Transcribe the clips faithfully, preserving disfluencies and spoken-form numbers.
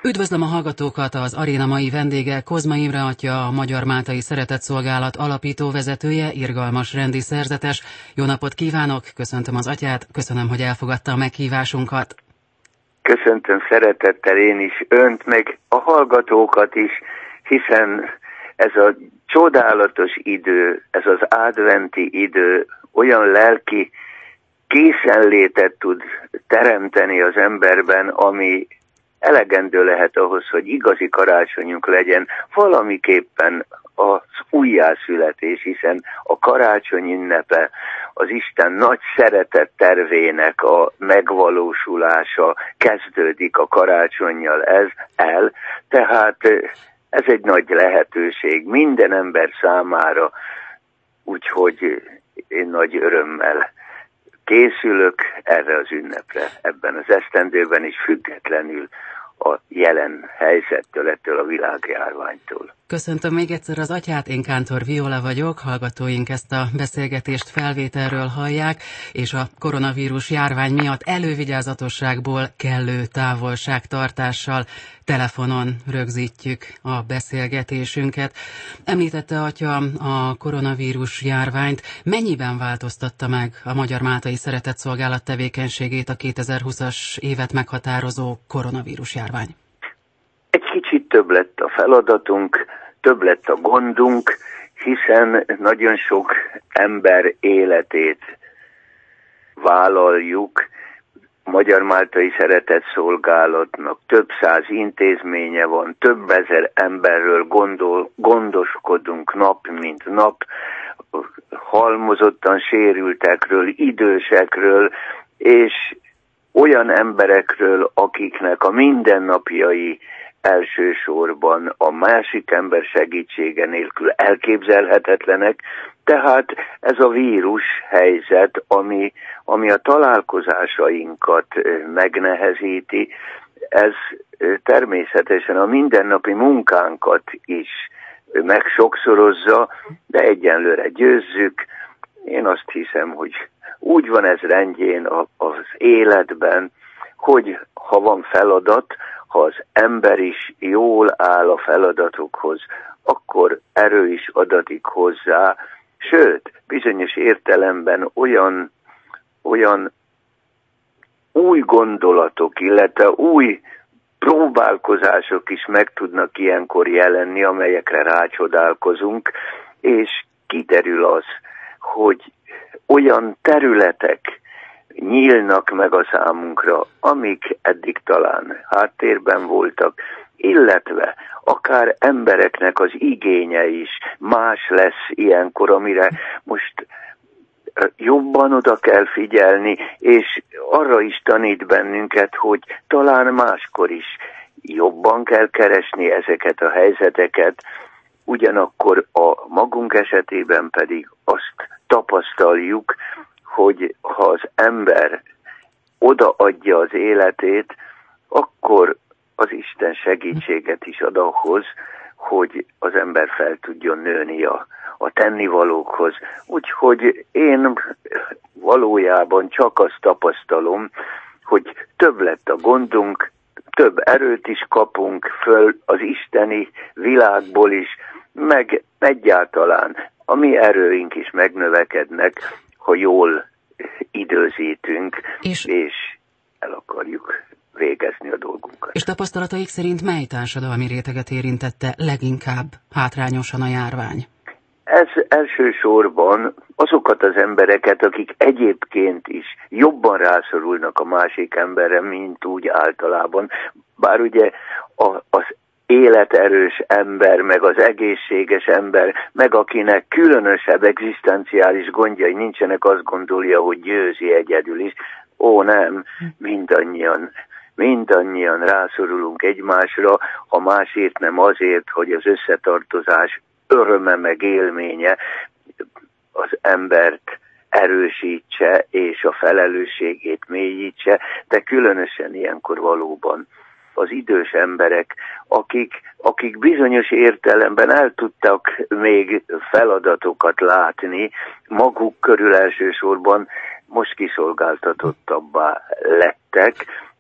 Üdvözlöm a hallgatókat, az aréna mai vendége Kozma Imre atya, a Magyar Máltai Szeretetszolgálat alapító vezetője, irgalmas rendi szerzetes. Jó napot kívánok, köszöntöm az atyát, köszönöm, hogy elfogadta a meghívásunkat. Köszöntöm szeretettel én is önt, meg a hallgatókat is, hiszen ez a csodálatos idő, ez az adventi idő olyan lelki készenlétet tud teremteni az emberben, ami elegendő lehet ahhoz, hogy igazi karácsonyunk legyen, valamiképpen az újjászületés, hiszen a karácsony ünnepe az Isten nagy szeretet tervének a megvalósulása kezdődik a karácsonnyal ez el, tehát ez egy nagy lehetőség minden ember számára, úgyhogy én nagy örömmel készülök erre az ünnepre ebben az esztendőben is, függetlenül a jelen helyzettől, ettől a világjárványtól. Köszöntöm még egyszer az atyát, én Kántor Viola vagyok, hallgatóink ezt a beszélgetést felvételről hallják, és a koronavírus járvány miatt elővigyázatosságból kellő távolságtartással telefonon rögzítjük a beszélgetésünket. Említette atya a koronavírus járványt, mennyiben változtatta meg a Magyar Máltai Szeretetszolgálat tevékenységét a kétezer-húszas évet meghatározó koronavírus járvány? Egy kicsit több lett a feladatunk, több lett a gondunk, hiszen nagyon sok ember életét vállaljuk. A Magyar Máltai Szeretetszolgálatnak több száz intézménye van, több ezer emberről gondol, gondoskodunk nap mint nap, halmozottan sérültekről, idősekről, és olyan emberekről, akiknek a mindennapjai elsősorban a másik ember segítsége nélkül elképzelhetetlenek, tehát ez a vírus helyzet, ami, ami a találkozásainkat megnehezíti, ez természetesen a mindennapi munkánkat is megsokszorozza, de egyenlőre győzzük. Én azt hiszem, hogy úgy van ez rendjén az életben, hogy ha van feladat, ha az ember is jól áll a feladatokhoz, akkor erő is adatik hozzá, sőt, bizonyos értelemben olyan, olyan új gondolatok, illetve új próbálkozások is meg tudnak ilyenkor jelenni, amelyekre rácsodálkozunk, és kiderül az, hogy olyan területek nyílnak meg a számunkra, amik eddig talán háttérben voltak, illetve akár embereknek az igénye is más lesz ilyenkor, amire most jobban oda kell figyelni, és arra is tanít bennünket, hogy talán máskor is jobban kell keresni ezeket a helyzeteket, ugyanakkor a magunk esetében pedig azt tapasztaljuk, hogy ha az ember odaadja az életét, akkor az Isten segítséget is ad ahhoz, hogy az ember fel tudjon nőni a, a tennivalókhoz. Úgyhogy én valójában csak azt tapasztalom, hogy több lett a gondunk, több erőt is kapunk föl az isteni világból is, meg egyáltalán a mi erőink is megnövekednek, ha jól időzítünk, és, és el akarjuk végezni a dolgunkat. És tapasztalataik szerint mely társadalmi réteget érintette leginkább hátrányosan a járvány? Ez elsősorban azokat az embereket, akik egyébként is jobban rászorulnak a másik emberre, mint úgy általában. Bár ugye a, az életerős ember, meg az egészséges ember, meg akinek különösebb egzisztenciális gondjai nincsenek, azt gondolja, hogy győzi egyedül is. Ó, nem, mindannyian, mindannyian rászorulunk egymásra, ha másért nem azért, hogy az összetartozás öröme meg élménye az embert erősítse és a felelősségét mélyítse, de különösen ilyenkor valóban az idős emberek, akik, akik bizonyos értelemben el tudtak még feladatokat látni, maguk körül elsősorban most kiszolgáltatottabbá lettek,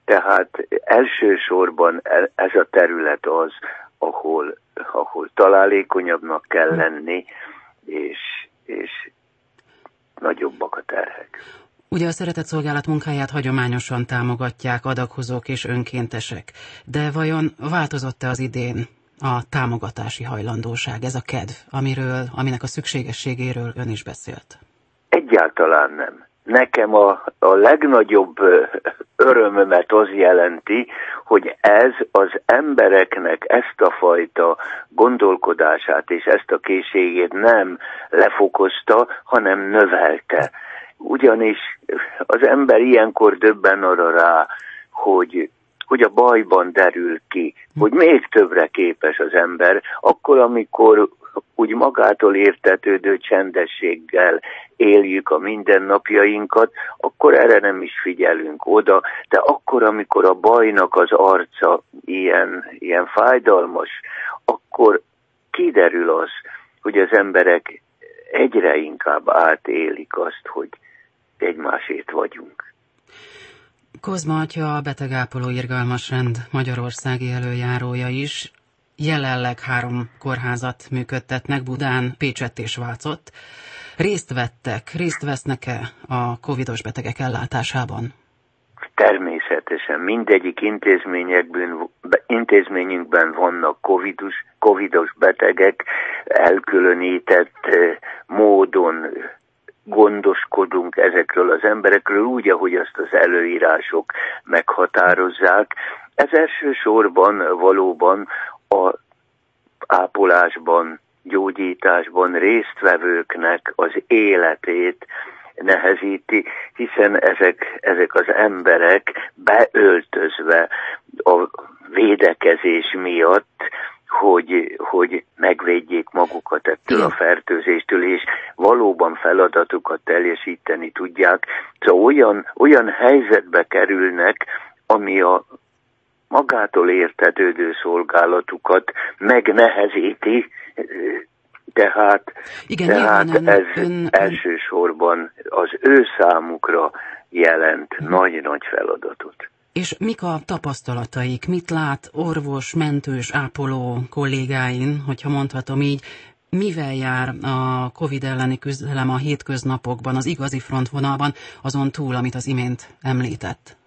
Tehát elsősorban ez a terület az, ahol, ahol találékonyabbnak kell lenni, és, és nagyobbak a terhek. Ugye a Szeretetszolgálat munkáját hagyományosan támogatják adaghozók és önkéntesek, de vajon változott-e az idén a támogatási hajlandóság, ez a kedv, amiről, aminek a szükségességéről ön is beszélt? Egyáltalán nem. Nekem a, a legnagyobb örömömet az jelenti, hogy ez az embereknek ezt a fajta gondolkodását és ezt a készségét nem lefokozta, hanem növelte. Ugyanis az ember ilyenkor döbben arra rá, hogy, hogy a bajban derül ki, hogy még többre képes az ember, akkor, amikor úgy magától értetődő csendességgel éljük a mindennapjainkat, akkor erre nem is figyelünk oda, de akkor, amikor a bajnak az arca ilyen, ilyen fájdalmas, akkor kiderül az, hogy az emberek egyre inkább átélik azt, hogy egymásért vagyunk. Kozma atya, a betegápoló irgalmas rend magyarországi előjárója is. Jelenleg három kórházat működtetnek Budán, Pécsett és Vácott. Részt vettek, részt vesznek-e a covidos betegek ellátásában? Természetesen mindegyik intézményekben, intézményünkben vannak covidos, covidos betegek, elkülönített módon gondoskodunk ezekről az emberekről úgy, ahogy azt az előírások meghatározzák. Ez elsősorban valóban a ápolásban, gyógyításban résztvevőknek az életét nehezíti, hiszen ezek, ezek az emberek beöltözve a védekezés miatt, hogy, hogy megvédjék magukat ettől a fertőzéstől, és valóban feladatukat teljesíteni tudják. Szóval olyan, olyan helyzetbe kerülnek, ami a magától értetődő szolgálatukat megnehezíti, tehát, Igen, tehát ön, ez ön, elsősorban az ő számukra jelent nagy-nagy feladatot. És mik a tapasztalataik? Mit lát orvos, mentős, ápoló kollégáin, hogyha mondhatom így, mivel jár a Covid elleni küzdelem a hétköznapokban, az igazi frontvonalban, azon túl, amit az imént említett?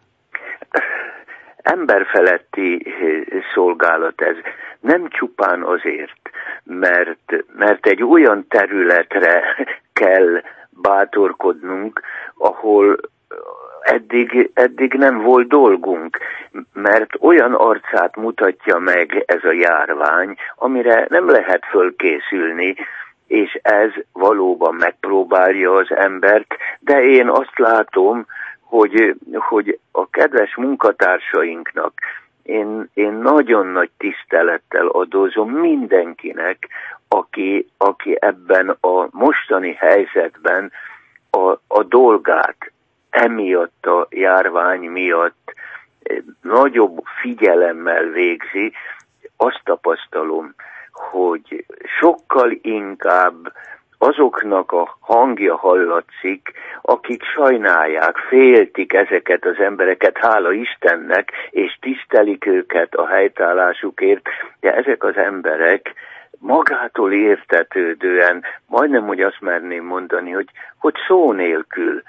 Emberfeletti szolgálat ez. Nem csupán azért, mert, mert egy olyan területre kell bátorkodnunk, ahol eddig, eddig nem volt dolgunk, mert olyan arcát mutatja meg ez a járvány, amire nem lehet fölkészülni, és ez valóban megpróbálja az embert, de én azt látom, hogy, hogy a kedves munkatársainknak én, én nagyon nagy tisztelettel adózom mindenkinek, aki, aki ebben a mostani helyzetben a, a dolgát emiatt a járvány miatt nagyobb figyelemmel végzi. Azt tapasztalom, hogy sokkal inkább azoknak a hangja hallatszik, akik sajnálják, féltik ezeket az embereket, hála Istennek, és tisztelik őket a helytállásukért, de ezek az emberek magától értetődően, majdnem, hogy azt merném mondani, hogy, hogy szó nélkül,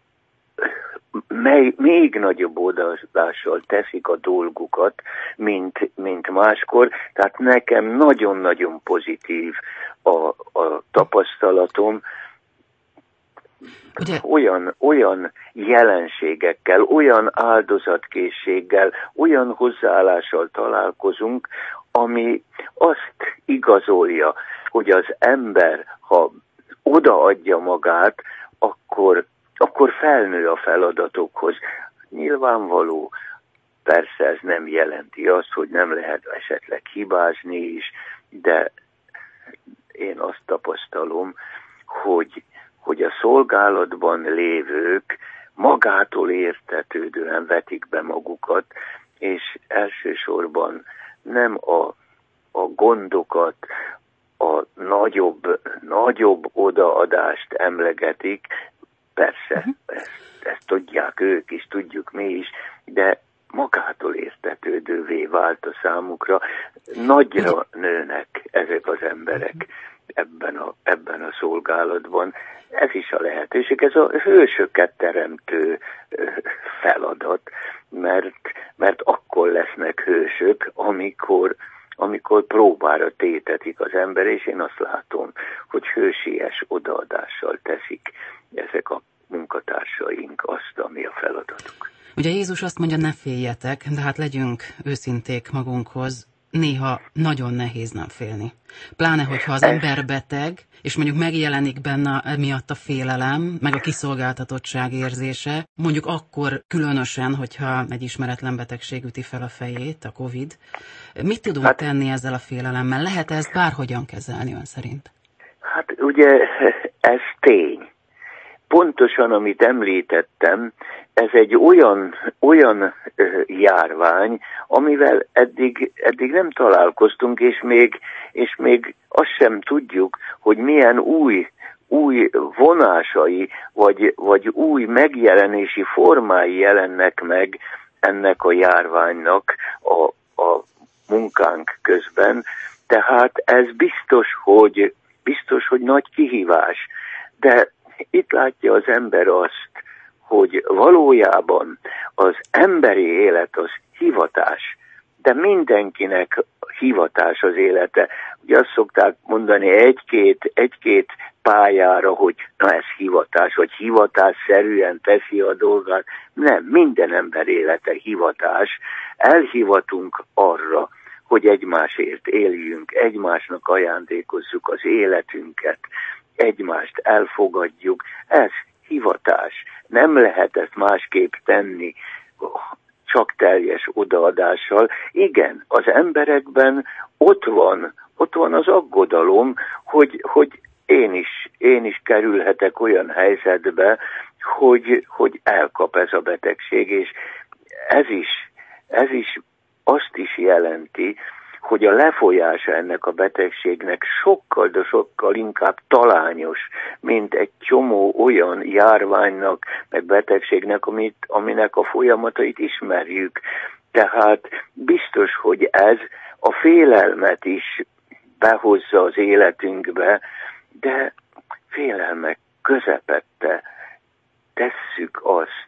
mely, még nagyobb odaadással teszik a dolgukat, mint, mint máskor. Tehát nekem nagyon-nagyon pozitív a, a tapasztalatom. Ugye? Olyan, olyan jelenségekkel, olyan áldozatkészséggel, olyan hozzáállással találkozunk, ami azt igazolja, hogy az ember, ha odaadja magát, akkor akkor felnő a feladatokhoz. Nyilvánvaló, persze ez nem jelenti azt, hogy nem lehet esetleg hibázni is, de én azt tapasztalom, hogy, hogy a szolgálatban lévők magától értetődően vetik be magukat, és elsősorban nem a, a gondokat, a nagyobb, nagyobb odaadást emlegetik. Persze, ezt, ezt tudják ők is, tudjuk mi is, de magától értetődővé vált a számukra. Nagyra nőnek ezek az emberek ebben a, ebben a szolgálatban. Ez is a lehetőség, ez a hősöket teremtő feladat, mert, mert akkor lesznek hősök, amikor, amikor próbára tétetik az ember, és én azt látom, hogy hősies odaadással teszik ezek a munkatársaink azt, ami a feladatuk. Ugye Jézus azt mondja, ne féljetek, de hát legyünk őszinték magunkhoz, néha nagyon nehéz nem félni. Pláne, hogyha az ember beteg, és mondjuk megjelenik benne miatt a félelem, meg a kiszolgáltatottság érzése, mondjuk akkor különösen, hogyha egy ismeretlen betegség üti fel a fejét, a Covid. Mit tudunk hát, tenni ezzel a félelemmel? Lehet ezt bárhogyan kezelni ön szerint? Hát ugye ez tény. Pontosan, amit említettem, ez egy olyan, olyan járvány, amivel eddig, eddig nem találkoztunk, és még, és még azt sem tudjuk, hogy milyen új, új vonásai, vagy, vagy új megjelenési formái jelennek meg ennek a járványnak a, a munkánk közben. Tehát ez biztos, hogy, biztos, hogy nagy kihívás, de itt látja az ember azt, hogy valójában az emberi élet az hivatás, de mindenkinek hivatás az élete. Ugye azt szokták mondani egy-két, egy-két pályára, hogy na ez hivatás, vagy hivatásszerűen teszi a dolgát. Nem, minden ember élete hivatás. Elhivatunk arra, hogy egymásért éljünk, egymásnak ajándékozzuk az életünket, egymást elfogadjuk, ez hivatás. Nem lehet ezt másképp tenni, csak teljes odaadással. Igen, az emberekben ott van, ott van az aggodalom, hogy, hogy én is, én is kerülhetek olyan helyzetbe, hogy, hogy elkap ez a betegség, és ez is, ez is azt is jelenti, hogy a lefolyása ennek a betegségnek sokkal, de sokkal inkább talányos, mint egy csomó olyan járványnak, meg betegségnek, amit, aminek a folyamatait ismerjük. Tehát biztos, hogy ez a félelmet is behozza az életünkbe, de félelmek közepette tesszük azt,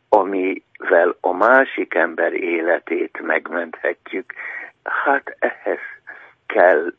amivel a másik ember életét megmenthetjük. Hát ehhez kell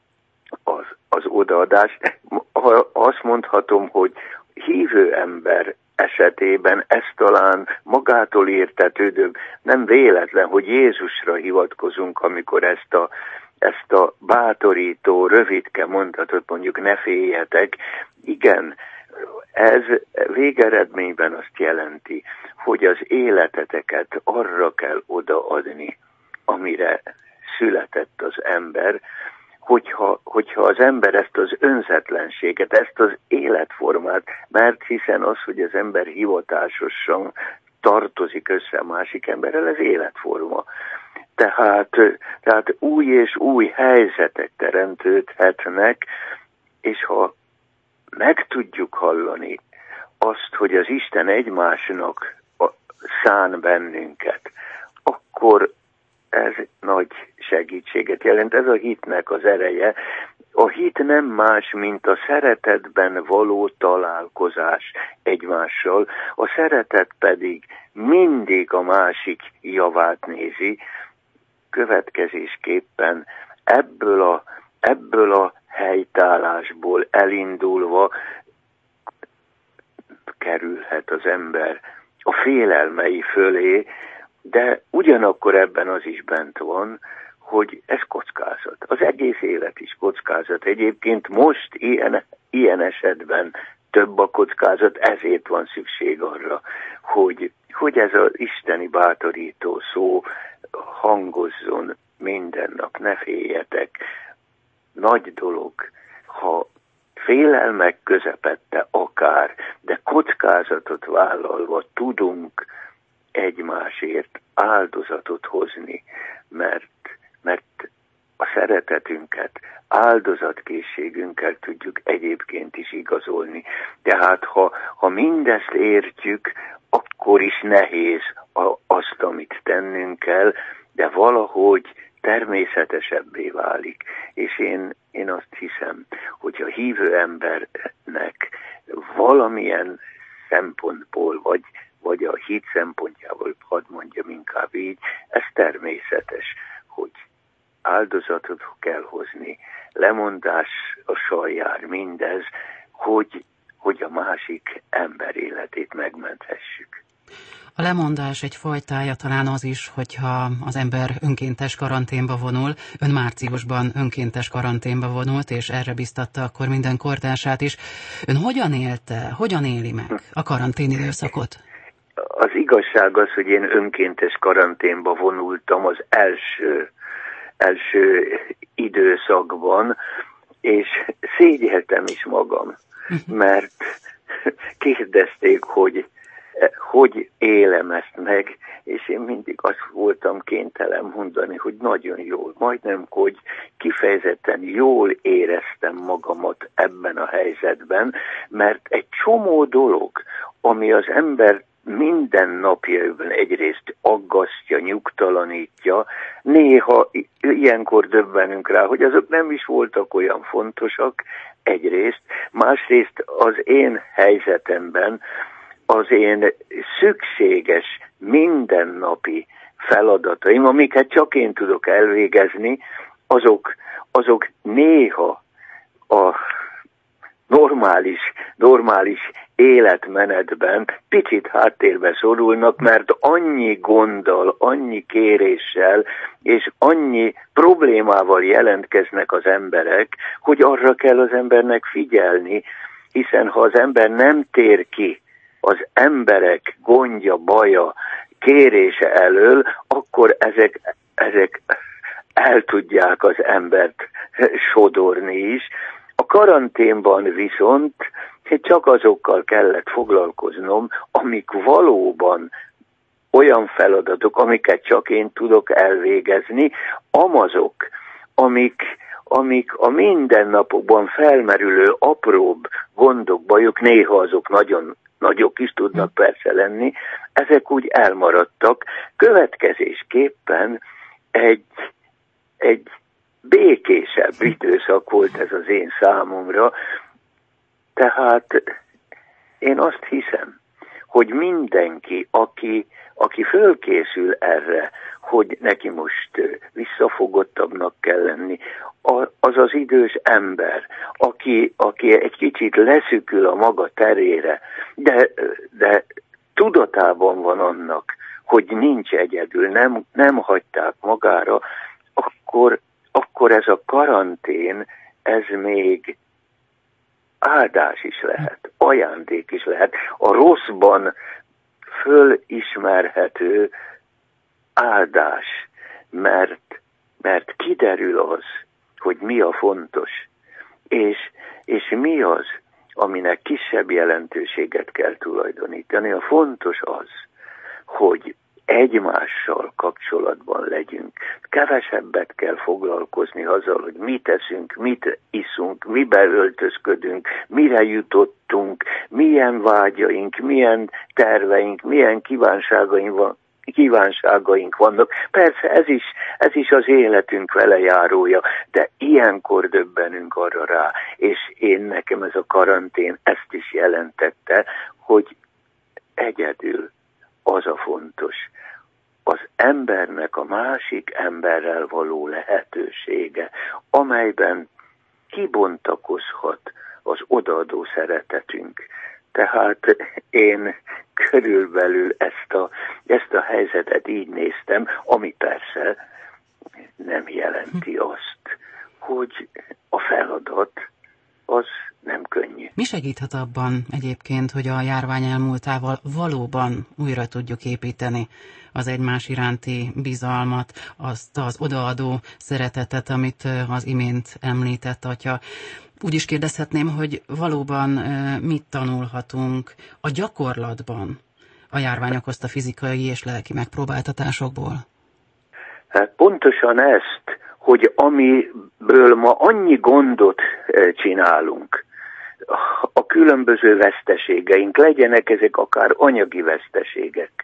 az, az odaadás. Ha azt mondhatom, hogy hívő ember esetében ez talán magától értetődőbb. Nem véletlen, hogy Jézusra hivatkozunk, amikor ezt a, ezt a bátorító, rövidke mondatot mondjuk ne féljetek. Igen, ez végeredményben azt jelenti, hogy az életeteket arra kell odaadni, amire született az ember, hogyha, hogyha az ember ezt az önzetlenséget, ezt az életformát, mert hiszen az, hogy az ember hivatásosan tartozik össze a másik emberrel, ez életforma. Tehát, tehát új és új helyzetek teremtődhetnek, és ha meg tudjuk hallani azt, hogy az Isten egymásnak szán bennünket, akkor ez nagy segítséget jelent. Ez a hitnek az ereje. A hit nem más, mint a szeretetben való találkozás egymással. A szeretet pedig mindig a másik javát nézi. Következésképpen ebből a, ebből a helytállásból elindulva kerülhet az ember a félelmei fölé, de ugyanakkor ebben az is bent van, hogy ez kockázat. Az egész élet is kockázat. Egyébként most ilyen, ilyen esetben több a kockázat, ezért van szükség arra, hogy, hogy ez az isteni bátorító szó hangozzon minden nap. Ne féljetek. Nagy dolog, ha félelmek közepette akár, de kockázatot vállalva tudunk egymásért áldozatot hozni, mert, mert a szeretetünket, áldozatkészségünkkel tudjuk egyébként is igazolni. Tehát ha, ha mindezt értjük, akkor is nehéz a, azt, amit tennünk kell, de valahogy természetesebbé válik. És én, én azt hiszem, hogy a hívő embernek valamilyen szempontból, vagy, vagy a hit szempontjából, hadd mondjam inkább így, ez természetes, hogy áldozatot kell hozni, lemondással jár mindez, hogy, hogy a másik ember életét megmenthessük. A lemondás egy fajtája talán az is, hogyha az ember önkéntes karanténba vonul. Ön márciusban önkéntes karanténba vonult, és erre biztatta akkor minden kortársát is. Ön hogyan élte, hogyan éli meg a karantén időszakot? Az igazság az, hogy én önkéntes karanténba vonultam az első, első időszakban, és szégyeltem is magam, mert kérdezték, hogy hogy élem ezt meg, és én mindig azt voltam kénytelen mondani, hogy nagyon jól, majdnem, hogy kifejezetten jól éreztem magamat ebben a helyzetben, mert egy csomó dolog, ami az ember minden napjaiban egyrészt aggasztja, nyugtalanítja, néha ilyenkor döbbenünk rá, hogy azok nem is voltak olyan fontosak egyrészt, másrészt az én helyzetemben az én szükséges mindennapi feladataim, amiket csak én tudok elvégezni, azok, azok néha a normális, normális életmenetben picit háttérbe szorulnak, mert annyi gonddal, annyi kéréssel és annyi problémával jelentkeznek az emberek, hogy arra kell az embernek figyelni, hiszen ha az ember nem tér ki az emberek gondja, baja, kérése elől, akkor ezek, ezek el tudják az embert sodorni is. A karanténban viszont csak azokkal kellett foglalkoznom, amik valóban olyan feladatok, amiket csak én tudok elvégezni, amazok, amik, amik a mindennapokban felmerülő apróbb gondok, bajok, néha azok nagyon nagyok is tudnak persze lenni, ezek úgy elmaradtak. Következésképpen egy, egy békésebb időszak volt ez az én számomra, tehát én azt hiszem, hogy mindenki, aki, aki fölkészül erre, hogy neki most visszafogottabbnak kell lenni, az az idős ember, aki, aki egy kicsit leszükül a maga terére, de, de tudatában van annak, hogy nincs egyedül, nem, nem hagyták magára, akkor, akkor ez a karantén, ez még áldás is lehet, ajándék is lehet. A rosszban fölismerhető áldás, mert, mert kiderül az, hogy mi a fontos, és, és mi az, aminek kisebb jelentőséget kell tulajdonítani. A fontos az, hogy egymással kapcsolatban legyünk. Kevesebbet kell foglalkozni azzal, hogy mit eszünk, mit iszunk, mibe öltözködünk, mire jutottunk, milyen vágyaink, milyen terveink, milyen kívánságaink van, kívánságaink vannak. Persze ez is, ez is az életünk velejárója, de ilyenkor döbbenünk arra rá, és én nekem ez a karantén ezt is jelentette, hogy egyedül az a fontos, az embernek a másik emberrel való lehetősége, amelyben kibontakozhat az odaadó szeretetünk. Tehát én körülbelül ezt a, ezt a helyzetet így néztem, ami persze nem jelenti azt, hogy a feladat az nem könnyű. Mi segíthet abban egyébként, hogy a járvány elmúltával valóban újra tudjuk építeni az egymás iránti bizalmat, azt az odaadó szeretetet, amit az imént említett atya? Úgy is kérdezhetném, hogy valóban mit tanulhatunk a gyakorlatban a járvány okozta fizikai és lelki megpróbáltatásokból? Hát pontosan ezt, hogy amiből ma annyi gondot csinálunk, a különböző veszteségeink, legyenek ezek akár anyagi veszteségek,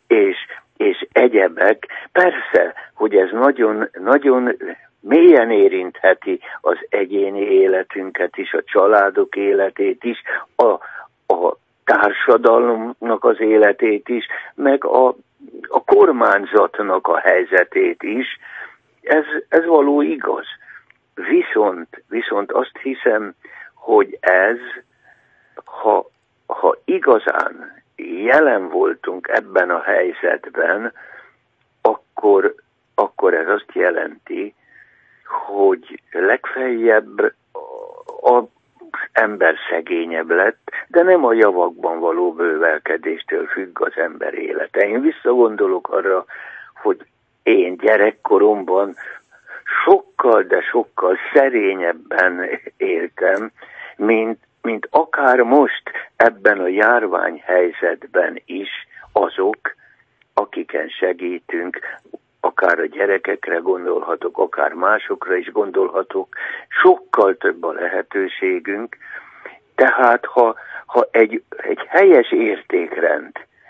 és, és egyebek. Persze, hogy ez nagyon, nagyon mélyen érintheti az egyéni életünket is, a családok életét is, a, a társadalomnak az életét is, meg a, a kormányzatnak a helyzetét is. Ez, ez való igaz. Viszont, viszont azt hiszem, hogy ez, ha, ha igazán jelen voltunk ebben a helyzetben, akkor, akkor ez azt jelenti, hogy legfeljebb az ember szegényebb lett, de nem a javakban való bővelkedéstől függ az ember élete. Én visszagondolok arra, hogy én gyerekkoromban sokkal, de sokkal szerényebben éltem, mint, mint akár most ebben a járványhelyzetben is azok, akiken segítünk, akár a gyerekekre gondolhatok, akár másokra is gondolhatok, sokkal több a lehetőségünk, tehát ha, ha egy, egy helyes értékrend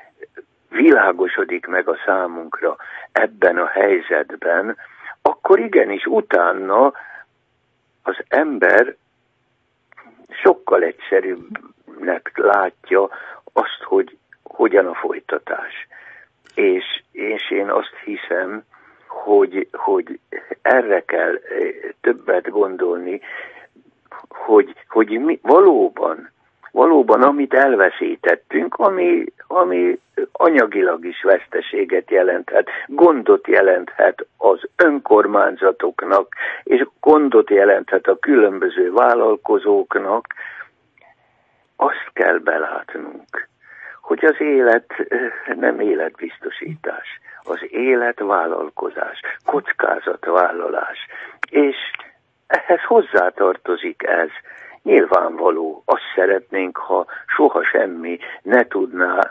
világosodik meg a számunkra ebben a helyzetben, akkor igenis utána az ember sokkal egyszerűbbnek látja azt, hogy hogyan a folytatás. És, és én azt hiszem, hogy, hogy erre kell többet gondolni, hogy, hogy mi valóban, valóban amit elveszítettünk, ami, ami anyagilag is veszteséget jelenthet, gondot jelenthet az önkormányzatoknak, és gondot jelenthet a különböző vállalkozóknak, azt kell belátnunk, hogy az élet nem életbiztosítás, az élet vállalkozás, kockázatvállalás, és ehhez hozzátartozik ez. Nyilvánvaló, azt szeretnénk, ha soha semmi ne tudná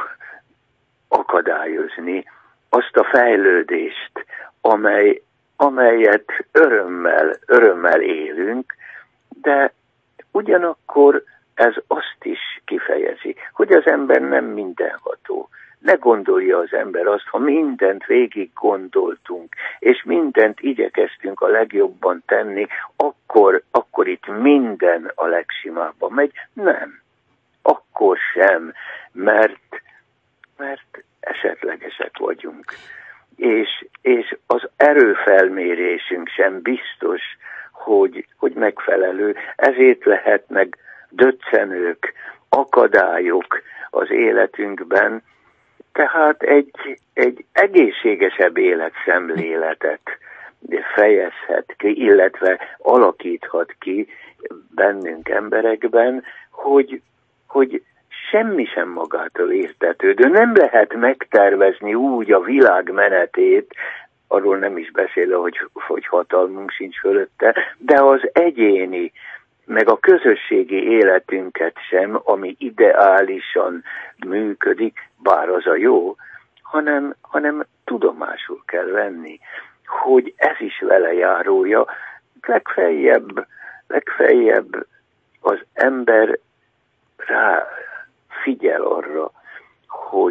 akadályozni azt a fejlődést, amely, amelyet örömmel, örömmel élünk, de ugyanakkor ez azt is kifejezi, hogy az ember nem mindenható. Ne gondolja az ember azt, ha mindent végig gondoltunk, és mindent igyekeztünk a legjobban tenni, akkor, akkor itt minden a legsimábban megy. Nem. Akkor sem, mert, mert esetlegesek vagyunk. És, és az erőfelmérésünk sem biztos, hogy, hogy megfelelő. Ezért lehetnek döccenők, akadályok az életünkben, tehát egy, egy egészségesebb életszemléletet fejezhet ki, illetve alakíthat ki bennünk emberekben, hogy, hogy semmi sem magától értetődő. Nem lehet megtervezni úgy a világ menetét, arról nem is beszél, hogy, hogy hatalmunk sincs fölötte, de az egyéni, meg a közösségi életünket sem, ami ideálisan működik, bár az a jó, hanem, hanem tudomásul kell venni, hogy ez is vele járója. Legfeljebb, legfeljebb az ember rá figyel arra, hogy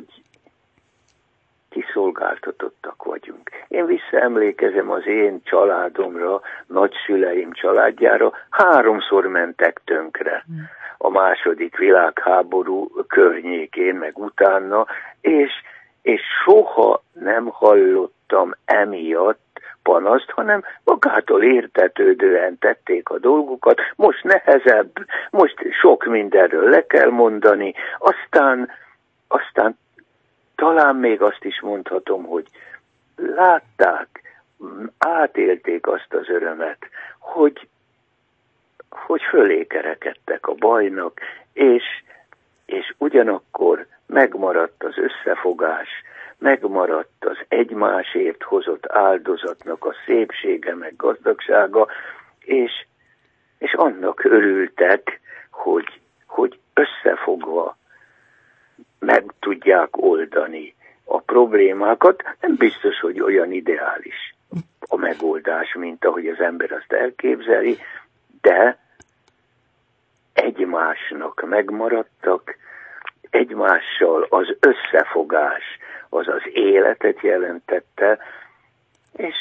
kiszolgáltatottak vagyunk. Én visszaemlékezem az én családomra, nagyszüleim családjára, háromszor mentek tönkre a második világháború környékén, meg utána, és, és soha nem hallottam emiatt panaszt, hanem magától értetődően tették a dolgukat. Most nehezebb, most sok mindenről le kell mondani, aztán, aztán talán még azt is mondhatom, hogy látták, átélték azt az örömet, hogy, hogy fölé kerekedtek a bajnak, és, és ugyanakkor megmaradt az összefogás, megmaradt az egymásért hozott áldozatnak a szépsége, meg gazdagsága, és, és annak örültek, hogy, hogy összefogva meg tudják oldani a problémákat. Nem biztos, hogy olyan ideális a megoldás, mint ahogy az ember azt elképzeli, de egymásnak megmaradtak, egymással az összefogás az az életet jelentette, és,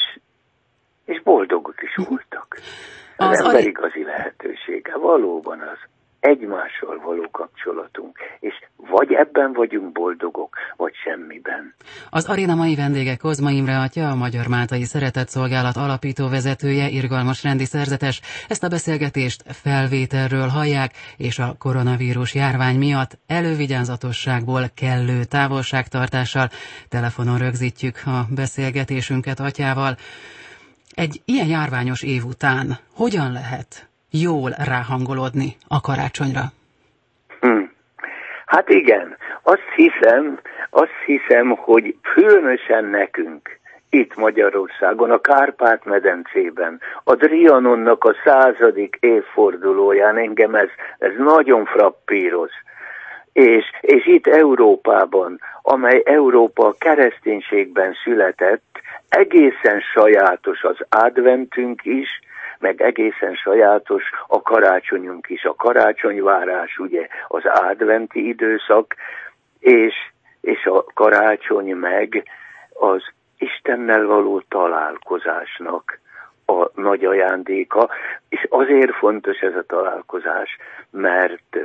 és boldogok is voltak. Az, az ember igazi lehetősége valóban az egymással való kapcsolatunk, és vagy ebben vagyunk boldogok, vagy semmiben. Az aréna mai vendége Kozma Imre atya, a Magyar Máltai Szeretetszolgálat alapító vezetője, irgalmas rendi szerzetes. Ezt a beszélgetést felvételről hallják, és a koronavírus járvány miatt elővigyázatosságból, kellő távolságtartással telefonon rögzítjük a beszélgetésünket atyával. Egy ilyen járványos év után hogyan lehet jól ráhangolódni a karácsonyra? Hm. Hát igen, azt hiszem, azt hiszem, hogy különösen nekünk itt Magyarországon, a Kárpát-medencében, a Trianonnak a századik évfordulóján engem ez, ez nagyon frappíroz. És, és itt Európában, amely Európa a kereszténységben született, egészen sajátos az adventünk is, meg egészen sajátos a karácsonyunk is. A karácsonyvárás ugye az adventi időszak, és, és a karácsony meg az Istennel való találkozásnak a nagy ajándéka, és azért fontos ez a találkozás, mert,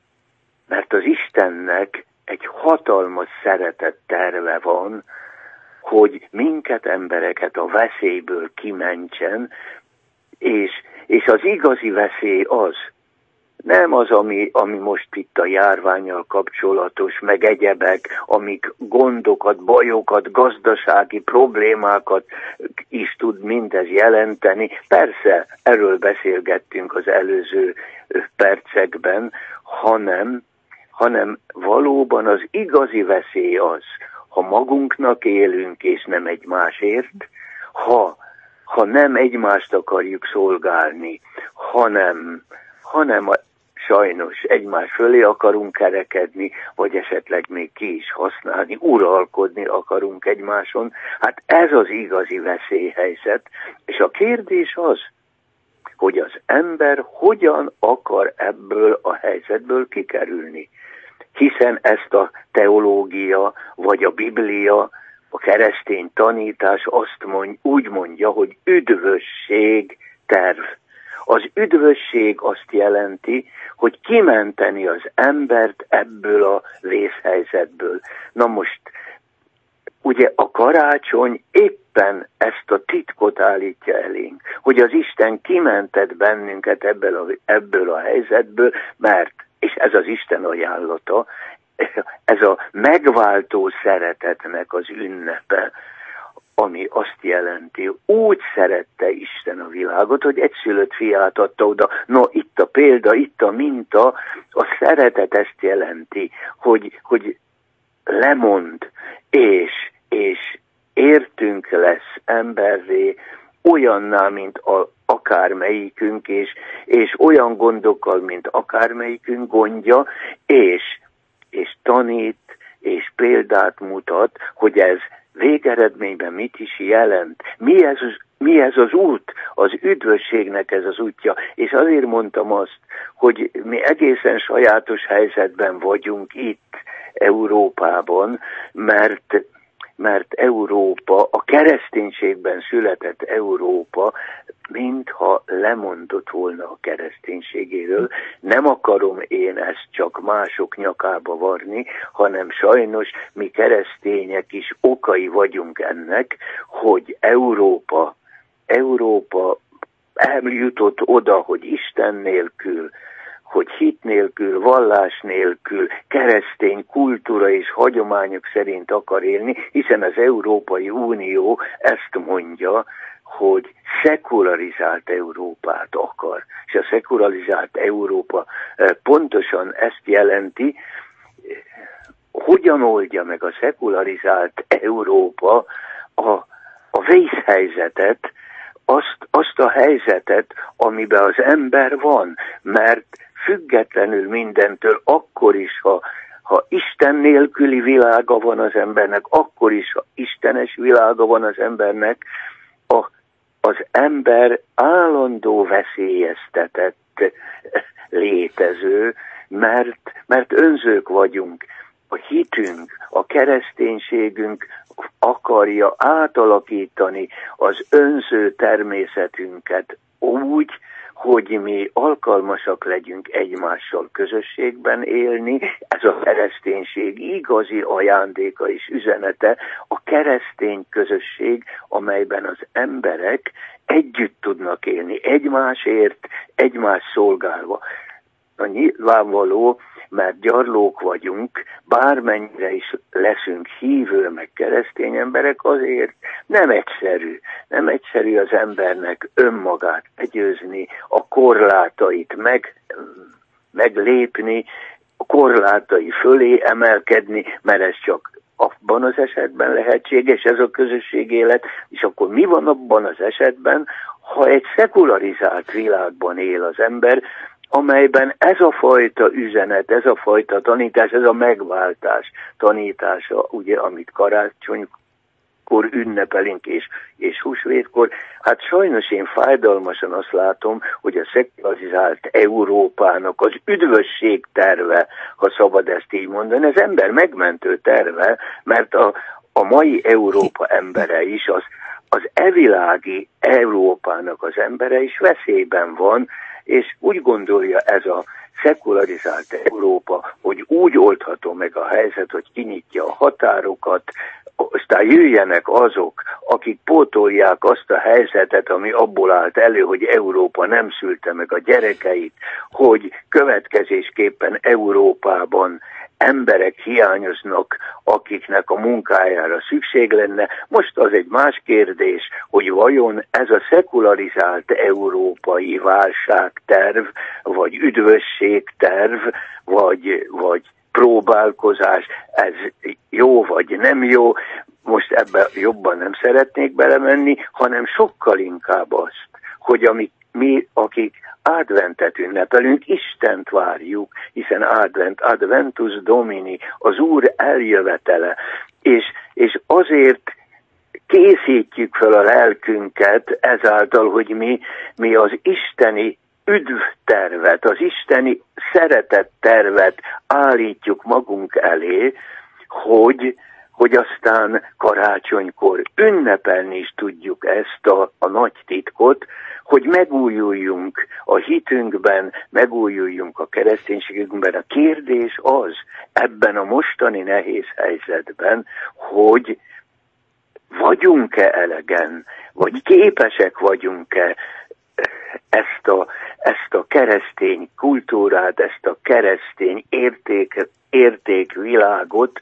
mert az Istennek egy hatalmas szeretett terve van, hogy minket, embereket a veszélyből kimentsen, és, és az igazi veszély az, nem az, ami, ami most itt a járvánnyal kapcsolatos, meg egyebek, amik gondokat, bajokat, gazdasági problémákat is tud mindez jelenteni. Persze, erről beszélgettünk az előző percekben, hanem, hanem valóban az igazi veszély az, ha magunknak élünk, és nem egymásért, ha, ha nem egymást akarjuk szolgálni, hanem, hanem a, sajnos egymás fölé akarunk kerekedni, vagy esetleg még ki is használni, uralkodni akarunk egymáson, hát ez az igazi veszélyhelyzet, és a kérdés az, hogy az ember hogyan akar ebből a helyzetből kikerülni. Hiszen ezt a teológia, vagy a Biblia, a keresztény tanítás azt mond, úgy mondja, hogy üdvösség terv. Az üdvösség azt jelenti, hogy kimenteni az embert ebből a vészhelyzetből. Na most, ugye a karácsony éppen ezt a titkot állítja elénk, hogy az Isten kimentett bennünket ebből a, ebből a helyzetből, mert és ez az Isten ajánlata, ez a megváltó szeretetnek az ünnepe, ami azt jelenti, úgy szerette Isten a világot, hogy egyszülött fiát adta oda. No, itt a példa, itt a minta, a szeretet ezt jelenti, hogy, hogy lemond, és, és értünk lesz emberré, olyanná, mint a, akármelyikünk, és, és olyan gondokkal, mint akármelyikünk gondja, és, és tanít, és példát mutat, hogy ez végeredményben mit is jelent. Mi ez, mi ez az út? Az üdvösségnek ez az útja. És azért mondtam azt, hogy mi egészen sajátos helyzetben vagyunk itt, Európában, mert mert Európa, a kereszténységben született Európa, mintha lemondott volna a kereszténységéről. Nem akarom én ezt csak mások nyakába varni, hanem sajnos mi keresztények is okai vagyunk ennek, hogy Európa, Európa eljutott oda, hogy Isten nélkül, hogy hit nélkül, vallás nélkül, keresztény kultúra és hagyományok szerint akar élni, hiszen az Európai Unió ezt mondja, hogy szekularizált Európát akar. És a szekularizált Európa pontosan ezt jelenti, hogyan oldja meg a szekularizált Európa a, a vészhelyzetet, azt, azt a helyzetet, amiben az ember van, mert függetlenül mindentől, akkor is, ha, ha Isten nélküli világa van az embernek, akkor is, ha istenes világa van az embernek, a, az ember állandó veszélyeztetett létező, mert, mert önzők vagyunk. a hitünk, a kereszténységünk akarja átalakítani az önző természetünket úgy, hogy mi alkalmasak legyünk egymással közösségben élni. Ez a kereszténység igazi ajándéka és üzenete, a keresztény közösség, amelyben az emberek együtt tudnak élni, egymásért, egymás szolgálva. A nyilvánvaló, mert gyarlók vagyunk, bármennyire is leszünk hívő meg keresztény emberek, azért nem egyszerű. Nem egyszerű az embernek önmagát legyőzni, a korlátait meg, meglépni, a korlátai fölé emelkedni, mert ez csak abban az esetben lehetséges, ez a közösség élet, és akkor mi van abban az esetben, ha egy szekularizált világban él az ember, amelyben ez a fajta üzenet, ez a fajta tanítás, ez a megváltás tanítása, ugye, amit karácsonykor ünnepelünk és, és húsvétkor, hát sajnos én fájdalmasan azt látom, hogy a szekularizált Európának az üdvösség terve, ha szabad ezt így mondani, az ember megmentő terve, mert a, a mai Európa embere is, az, az evilági Európának az embere is veszélyben van, és úgy gondolja ez a szekularizált Európa, hogy úgy oldható meg a helyzet, hogy kinyitja a határokat, aztán jöjjenek azok, akik pótolják azt a helyzetet, ami abból állt elő, hogy Európa nem szülte meg a gyerekeit, hogy következésképpen Európában emberek hiányoznak, akiknek a munkájára szükség lenne. Most az egy más kérdés, hogy vajon ez a szekularizált európai válságterv, vagy üdvösségterv, vagy, vagy próbálkozás, ez jó vagy nem jó, most ebbe jobban nem szeretnék belemenni, hanem sokkal inkább azt, hogy amik mi, akik adventet ünnepelünk, Istent várjuk, hiszen advent, adventus domini, az Úr eljövetele, és, és azért készítjük fel a lelkünket ezáltal, hogy mi, mi az isteni üdvtervet, az isteni szeretettervet állítjuk magunk elé, hogy, hogy aztán karácsonykor ünnepelni is tudjuk ezt a, a nagy titkot, hogy megújuljunk a hitünkben, megújuljunk a kereszténységünkben. A kérdés az, ebben a mostani nehéz helyzetben, hogy vagyunk-e elegen, vagy képesek vagyunk-e ezt a, ezt a keresztény kultúrát, ezt a keresztény érték, értékvilágot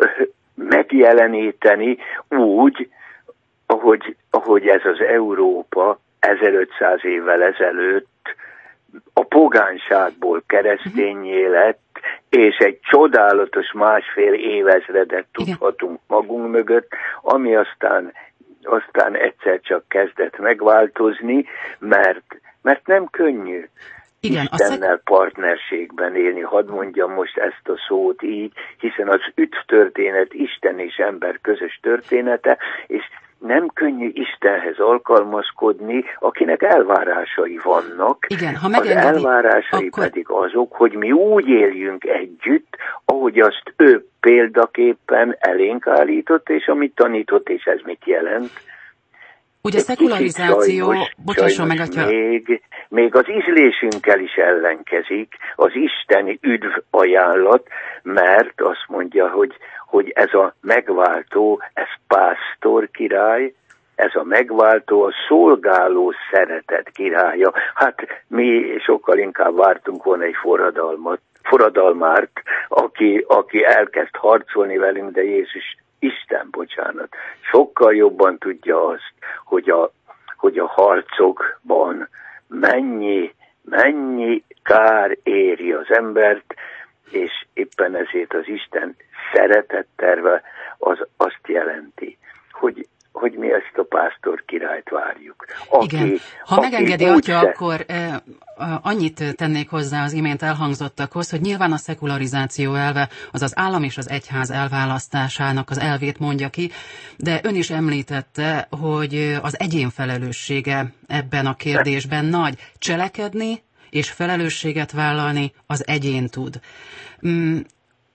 megjeleníteni úgy, ahogy, ahogy ez az Európa ezerötszáz évvel ezelőtt a pogányságból keresztényé lett, és egy csodálatos másfél évezredet tudhatunk magunk mögött, ami aztán, aztán egyszer csak kezdett megváltozni, mert, mert nem könnyű Igen, Istennel szeg... partnerségben élni. Hadd mondjam most ezt a szót így, hiszen az üdvtörténet Isten és ember közös története, és nem könnyű Istenhez alkalmazkodni, akinek elvárásai vannak. Igen, ha az elvárásai akkor... pedig azok, hogy mi úgy éljünk együtt, ahogy azt ő példaképpen elénk állított, és amit tanított, és ez mit jelent. Ugye a szekularizáció, sajnos, bocsásson meg, atya... Még, még az ízlésünkkel is ellenkezik az isteni üdv ajánlat, mert azt mondja, hogy, hogy ez a megváltó, ez pásztor király, ez a megváltó a szolgáló szeretet királya. Hát mi sokkal inkább vártunk volna egy forradalmat, forradalmárt, aki, aki elkezd harcolni velünk, de Jézus Isten, bocsánat, sokkal jobban tudja azt, hogy a, hogy a harcokban mennyi, mennyi kár éri az embert, és éppen ezért az Isten szeretetterve az azt jelenti, hogy, hogy mi ezt a pásztor királyt várjuk. Aki, Igen, ha aki megengedi, atya, se... akkor eh, annyit tennék hozzá az imént elhangzottakhoz, hogy nyilván a szekularizáció elve az az állam és az egyház elválasztásának az elvét mondja ki, de ön is említette, hogy az egyén felelőssége ebben a kérdésben nagy. Cselekedni és felelősséget vállalni az egyén tud. Mm,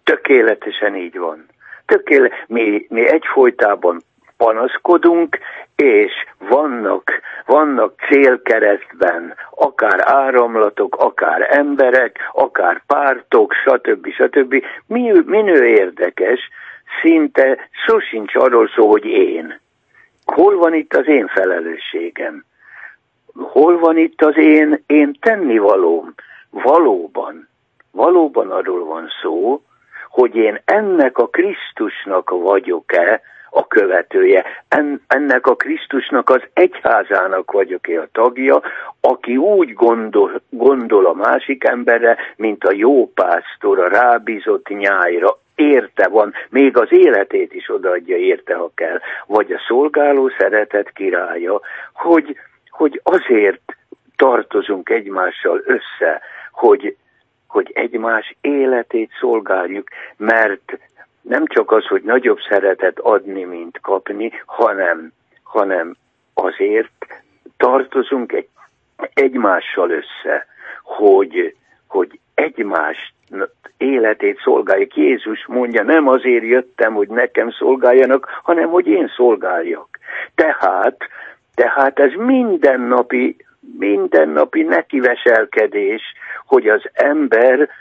Tökéletesen így van. Tökéle- mi, mi egyfolytában panaszkodunk, és vannak, vannak célkeresztben akár áramlatok, akár emberek, akár pártok, stb. stb. Mi, minő érdekes, szinte szó sincs arról szó, hogy én. Hol van itt az én felelősségem? Hol van itt az én, én tennivalóm? Valóban, valóban arról van szó, hogy én ennek a Krisztusnak vagyok-e a követője, en, ennek a Krisztusnak az egyházának vagyok-e a tagja, aki úgy gondol, gondol a másik emberre, mint a jó pásztor a rábízott nyájra, érte van, még az életét is odaadja érte, ha kell, vagy a szolgáló szeretet királya, hogy, hogy azért tartozunk egymással össze, hogy, hogy egymás életét szolgáljuk, mert nem csak az, hogy nagyobb szeretet adni, mint kapni, hanem, hanem azért tartozunk egy, egymással össze, hogy, hogy egymás életét szolgáljuk. Jézus mondja, nem azért jöttem, hogy nekem szolgáljanak, hanem hogy én szolgáljak. Tehát, tehát ez mindennapi, mindennapi nekiveselkedés, hogy az ember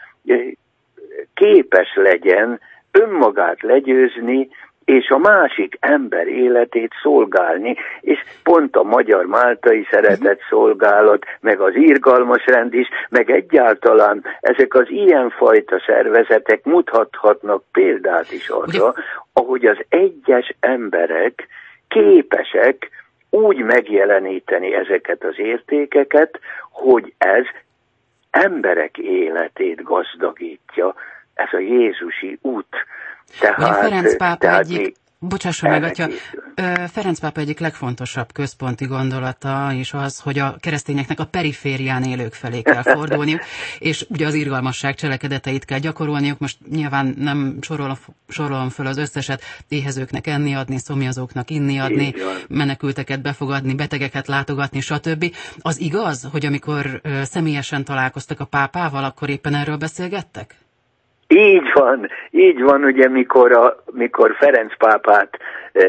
képes legyen önmagát legyőzni, és a másik ember életét szolgálni, és pont a magyar-máltai szeretett szolgálat, meg az irgalmas rend is, meg egyáltalán ezek az ilyenfajta szervezetek mutathatnak példát is arra, ahogy az egyes emberek képesek úgy megjeleníteni ezeket az értékeket, hogy ez emberek életét gazdagítja, ez a Jézusi út. Tehát, Ferenc pápa egyik, bocsásson meg, atya, Ferenc pápa egyik legfontosabb központi gondolata is az, hogy a keresztényeknek a periférián élők felé kell fordulniuk, és ugye az irgalmasság cselekedeteit kell gyakorolniuk. Most nyilván nem sorolom, sorolom föl az összeset, éhezőknek enni adni, szomjazóknak inni adni, menekülteket befogadni, betegeket látogatni, stb. Az igaz, hogy amikor személyesen találkoztak a pápával, akkor éppen erről beszélgettek? Így van, így van, ugye mikor, a, mikor Ferenc pápát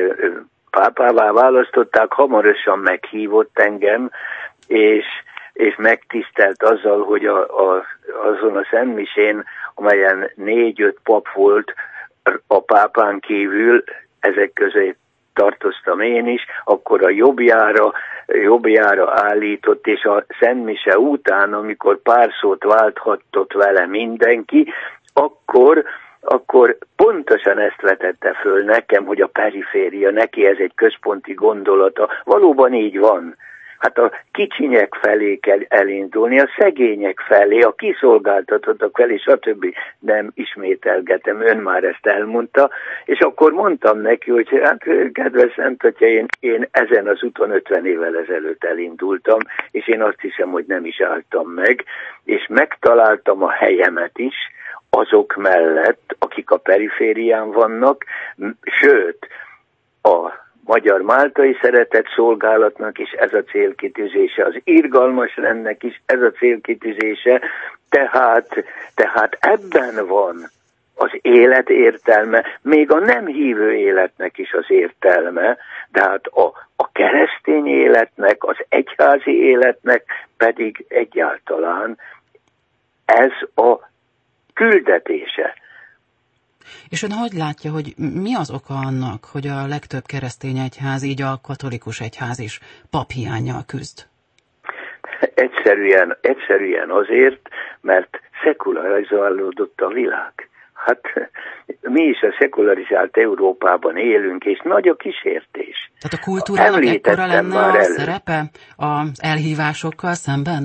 pápává választották, hamarosan meghívott engem, és, és megtisztelt azzal, hogy a, a, azon a szentmisén, amelyen négy-öt pap volt a pápán kívül, ezek közé tartoztam én is, akkor a jobbjára, jobbjára állított, és a szentmise után, amikor pár szót válthatott vele mindenki, Akkor, akkor pontosan ezt vetette föl nekem, hogy a periféria, neki ez egy központi gondolata. Valóban így van. Hát a kicsinyek felé kell elindulni, a szegények felé, a kiszolgáltatottak felé, stb. Nem ismételgetem, ön már ezt elmondta, és akkor mondtam neki, hogy hát kedves Szent Atya, én, én ezen az úton ötven évvel ezelőtt elindultam, és én azt hiszem, hogy nem is álltam meg, és megtaláltam a helyemet is, azok mellett, akik a periférián vannak, sőt, a magyar-máltai szeretett szolgálatnak is ez a célkitűzése, az irgalmas rendnek is ez a célkitűzése, tehát, tehát ebben van az élet értelme, még a nem hívő életnek is az értelme, de hát a, a keresztény életnek, az egyházi életnek pedig egyáltalán ez a küldetése. És ön hogy látja, hogy mi az oka annak, hogy a legtöbb keresztény egyház, így a katolikus egyház is paphiánnyal küzd? Egyszerűen, egyszerűen azért, mert szekularizálódott a világ. Hát mi is a szekularizált Európában élünk, és nagy a kísértés. Tehát a kultúrának ekkora lenne a szerepe az elhívásokkal szemben?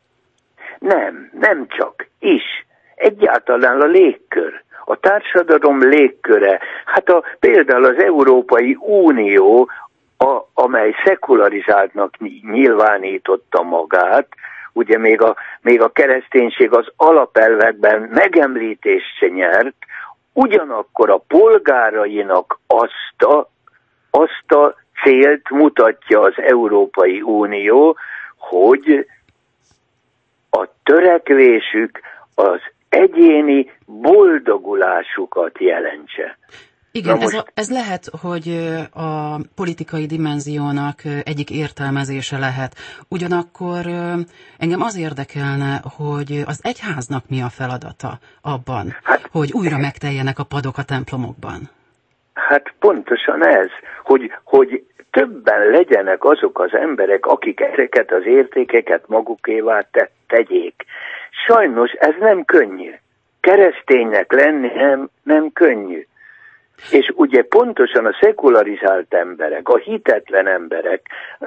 Nem, nem csak, is. Egyáltalán a légkör, a társadalom légköre, hát a, például az Európai Unió, a, amely szekularizáltnak nyilvánította magát, ugye még a, még a kereszténység az alapelvekben megemlítést nyert, ugyanakkor a polgárainak azt a, azt a célt mutatja az Európai Unió, hogy a törekvésük az egyéni boldogulásukat jelentse. Igen, ez, a, ez lehet, hogy a politikai dimenziónak egyik értelmezése lehet. Ugyanakkor engem az érdekelne, hogy az egyháznak mi a feladata abban, hát, hogy újra megteljenek a padok a templomokban. Hát pontosan ez, hogy, hogy többen legyenek azok az emberek, akik ezeket az értékeket magukévá te, tegyék. Sajnos ez nem könnyű. Kereszténynek lenni nem, nem könnyű. És ugye pontosan a szekularizált emberek, a hitetlen emberek,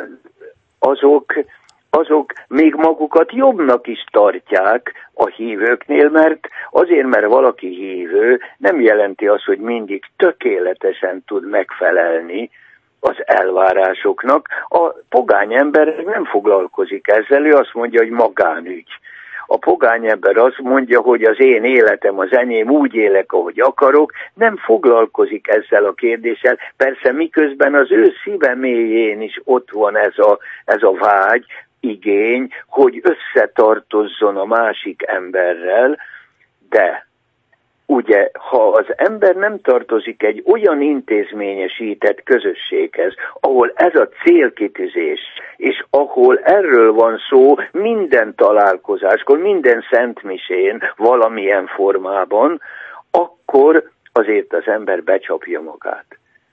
azok, azok még magukat jobbnak is tartják a hívőknél, mert azért, mert valaki hívő, nem jelenti azt, hogy mindig tökéletesen tud megfelelni az elvárásoknak. A pogány ember nem foglalkozik ezzel, ő azt mondja, hogy magánügy. A pogány ember azt mondja, hogy az én életem, az enyém, úgy élek, ahogy akarok, nem foglalkozik ezzel a kérdéssel. Persze miközben az ő szíve mélyén is ott van ez a, ez a vágy, igény, hogy összetartozzon a másik emberrel, de ugye, ha az ember nem tartozik egy olyan intézményesített közösséghez, ahol ez a célkitűzés, és ahol erről van szó minden találkozáskor, minden szentmisén valamilyen formában, akkor azért az ember becsapja magát.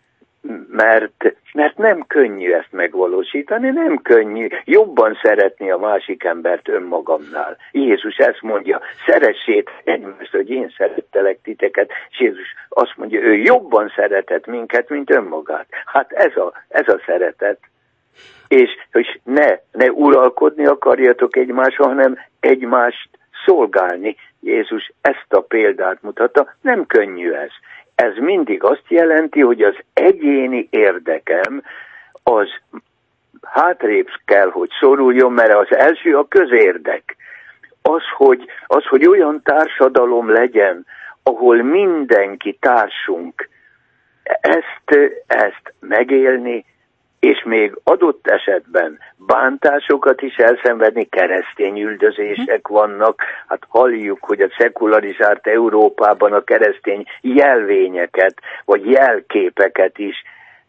Mert, mert nem könnyű ezt megvalósítani, nem könnyű jobban szeretni a másik embert önmagamnál. Jézus ezt mondja, szeressétek egymást, hogy én szerettelek titeket, és Jézus azt mondja, ő jobban szeretett minket, mint önmagát. Hát ez a, ez a szeretet. És hogy ne, ne uralkodni akarjatok egymásra, hanem egymást szolgálni. Jézus ezt a példát mutatta, nem könnyű ez. Ez mindig azt jelenti, hogy az egyéni érdekem az hátrébb kell, hogy szoruljon, mert az első a közérdek. Az, hogy, az, hogy olyan társadalom legyen, ahol mindenki társunk, ezt, ezt megélni, és még adott esetben bántásokat is elszenvedni, keresztény üldözések vannak. Hát halljuk, hogy a szekularizált Európában a keresztény jelvényeket, vagy jelképeket is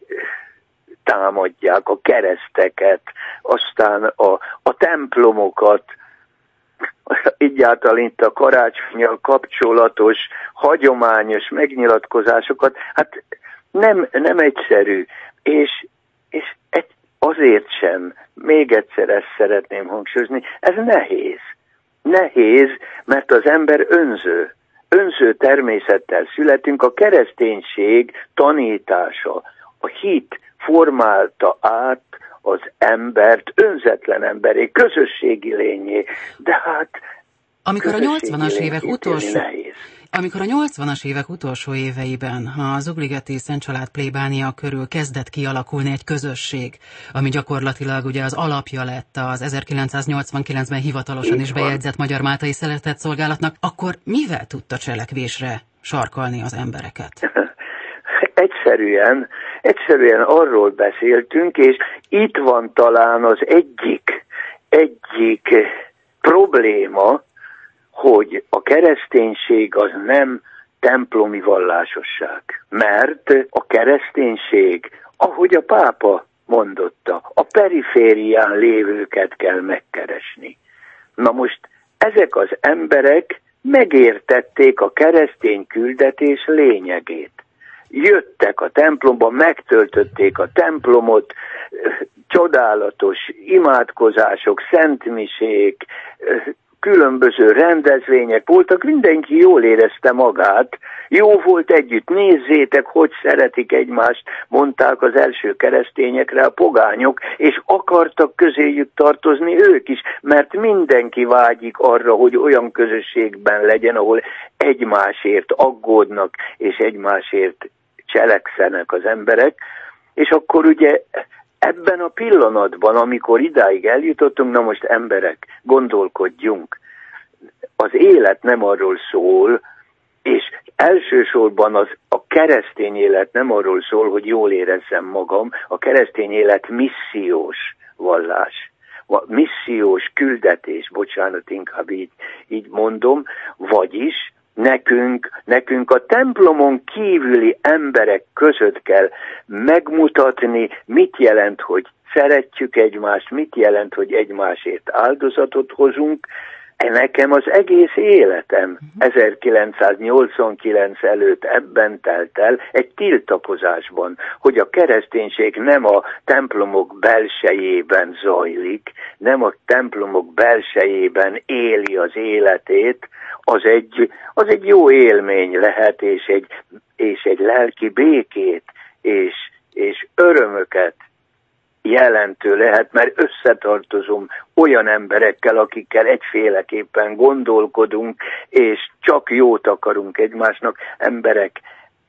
támadják, a kereszteket, aztán a, a templomokat, egyáltalán itt a karácsonnyal kapcsolatos, hagyományos megnyilatkozásokat, hát nem, nem egyszerű, és És azért sem, még egyszer ezt szeretném hangsúlyozni, ez nehéz. Nehéz, mert az ember önző. Önző természettel születünk, a kereszténység tanítása, a hit formálta át az embert önzetlen emberé, közösségi lényé, de hát amikor a nyolcvanas évek utolsó... Amikor a nyolcvanas évek utolsó éveiben a Zugligeti Szent Család plébánia körül kezdett kialakulni egy közösség, ami gyakorlatilag ugye az alapja lett az ezerkilencszáznyolcvankilencben hivatalosan is bejegyzett Magyar Máltai Szeretetszolgálatnak, akkor mivel tudta cselekvésre sarkalni az embereket? Egyszerűen, egyszerűen arról beszéltünk, és itt van talán az egyik, egyik probléma, hogy a kereszténység az nem templomi vallásosság. Mert a kereszténység, ahogy a pápa mondotta, a periférián lévőket kell megkeresni. Na most ezek az emberek megértették a keresztény küldetés lényegét. Jöttek a templomba, megtöltötték a templomot, csodálatos imádkozások, szentmisék, különböző rendezvények voltak, mindenki jól érezte magát, jó volt együtt, nézzétek, hogy szeretik egymást, mondták az első keresztényekre a pogányok, és akartak közéjük tartozni ők is, mert mindenki vágyik arra, hogy olyan közösségben legyen, ahol egymásért aggódnak, és egymásért cselekszenek az emberek, és akkor ugye ebben a pillanatban, amikor idáig eljutottunk, na most emberek, gondolkodjunk. Az élet nem arról szól, és elsősorban az, a keresztény élet nem arról szól, hogy jól érezzem magam, a keresztény élet missziós vallás. a missziós küldetés, bocsánat, inkább így, így mondom, vagyis nekünk, nekünk a templomon kívüli emberek között kell megmutatni, mit jelent, hogy szeretjük egymást, mit jelent, hogy egymásért áldozatot hozunk. Nekem az egész életem ezerkilencszáznyolcvankilenc előtt ebben telt el, egy tiltakozásban, hogy a kereszténység nem a templomok belsejében zajlik, nem a templomok belsejében éli az életét, az egy, az egy jó élmény lehet, és egy, és egy lelki békét, és, és örömöket jelentő lehet, mert összetartozom olyan emberekkel, akikkel egyféleképpen gondolkodunk, és csak jót akarunk egymásnak. Emberek,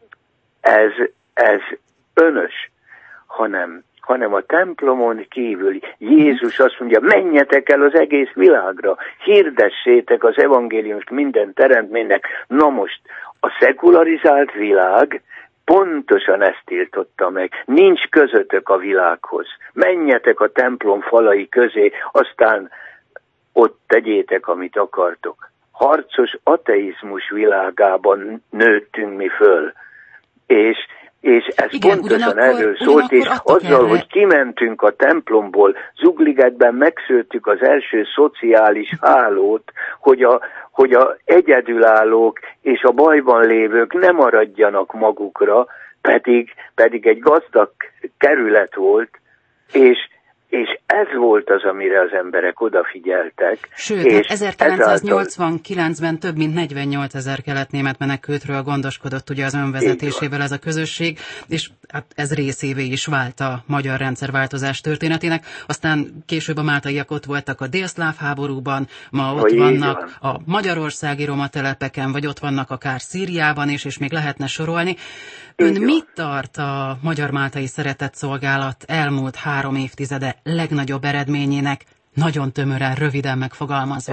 ez, ez önös, hanem, hanem a templomon kívül. Jézus azt mondja, menjetek el az egész világra, hirdessétek az evangéliumot minden teremtménynek. Na most, a szekularizált világ pontosan ezt tiltotta meg. Nincs közöttök a világhoz. Menjetek a templom falai közé, aztán ott tegyétek, amit akartok. Harcos ateizmus világában nőttünk mi föl. És, és ez igen, pontosan erről szólt, és azzal, erre. hogy kimentünk a templomból, Zugligetben megszőttük az első szociális hálót, hogy a hogy a egyedülállók és a bajban lévők ne maradjanak magukra, pedig, pedig egy gazdag kerület volt, és, és ez volt az, amire az emberek odafigyeltek. Sőt, és ezerkilencszáznyolcvankilencben több mint negyvennyolcezer kelet-német menekültről gondoskodott ugye az önvezetésével ez a közösség, és hát ez részévé is vált a magyar rendszerváltozás történetének. Aztán később a máltaiak ott voltak a délszláv háborúban, ma ott vannak van. a magyarországi roma telepeken, vagy ott vannak akár Szíriában is, és még lehetne sorolni. Ön mit tart a Magyar-Máltai Szeretetszolgálat elmúlt három évtizede legnagyobb eredményének, nagyon tömören, röviden megfogalmazva?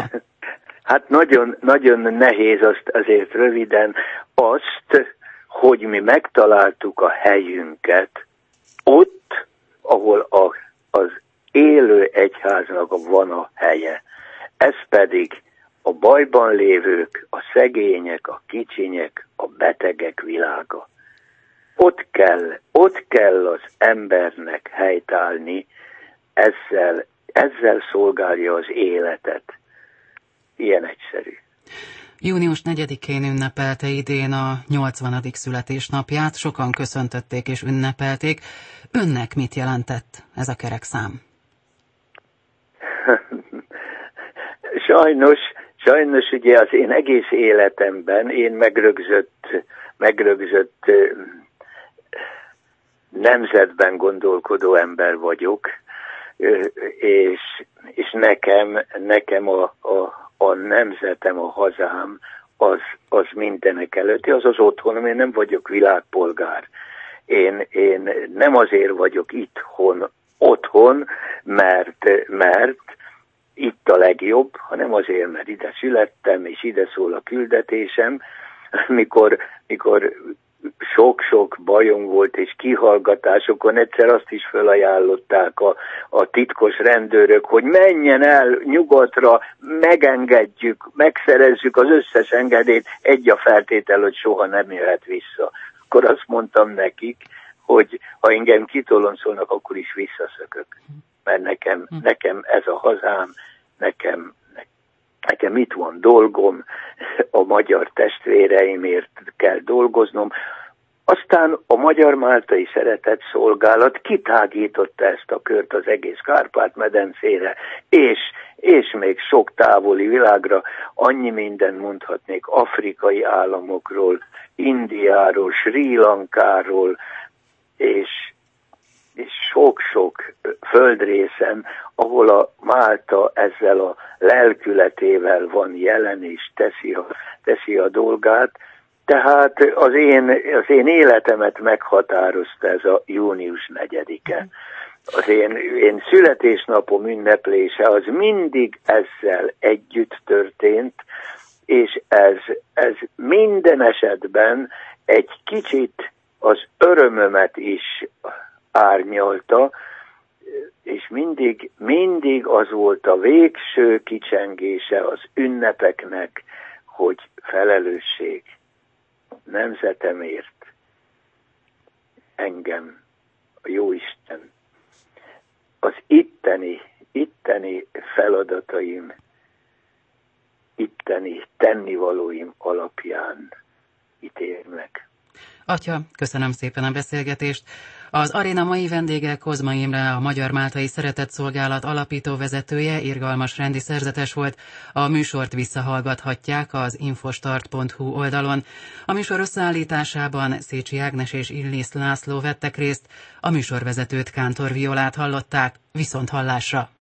Hát nagyon, nagyon nehéz azt azért röviden azt, hogy mi megtaláltuk a helyünket ott, ahol a, az élő egyháznak van a helye. Ez pedig a bajban lévők, a szegények, a kicsinyek, a betegek világa. Ott kell, ott kell az embernek helytállni, ezzel, ezzel szolgálja az életet. Ilyen egyszerű. június negyedikén ünnepelte idén a nyolcvanadik születésnapját, sokan köszöntötték és ünnepelték. Önnek mit jelentett ez a kerek szám? Sajnos, sajnos ugye az én egész életemben én megrögzött, megrögzött nemzetben gondolkodó ember vagyok, és, és nekem, nekem a, a, a nemzetem, a hazám, az, az mindenek előtti, az az otthonom, én nem vagyok világpolgár. Én, én nem azért vagyok itthon, otthon, mert, mert itt a legjobb, hanem azért, mert ide születtem, és ide szól a küldetésem, mikor, mikor sok-sok bajom volt, és kihallgatásokon egyszer azt is felajánlották a, a titkos rendőrök, hogy menjen el nyugatra, megengedjük, megszerezzük az összes engedélyt, egy a feltétel, hogy soha nem jöhet vissza. Akkor azt mondtam nekik, hogy ha engem kitoloncolnak, akkor is visszaszökök. Mert nekem, nekem ez a hazám, nekem, nekem itt van dolgom, a magyar testvéreimért kell dolgoznom. Aztán a Magyar-Máltai Szeretetszolgálat kitágította ezt a kört az egész Kárpát-medencére, és, és még sok távoli világra. Annyi mindent mondhatnék afrikai államokról, Indiáról, Srí Lankáról, és, és sok-sok földrészen, ahol a Málta ezzel a lelkületével van jelen, és teszi a, teszi a dolgát. Tehát az én, az én életemet meghatározta ez a június negyedike. Az én, én születésnapom ünneplése az mindig ezzel együtt történt, és ez, ez minden esetben egy kicsit az örömömet is árnyalta, és mindig, mindig az volt a végső kicsengése az ünnepeknek, hogy felelősség nemzetemért engem, a Jóisten, az itteni, itteni feladataim, itteni tennivalóim alapján ítél meg. Atya, köszönöm szépen a beszélgetést. Az aréna mai vendége Kozma Imre, a Magyar Máltai Szeretetszolgálat alapító vezetője, irgalmas rendi szerzetes volt. A műsort visszahallgathatják az infostart pont hu oldalon. A műsor összeállításában Szécsi Ágnes és Illis László vettek részt, a műsorvezetőt, Kántor Violát hallották. Viszont hallásra!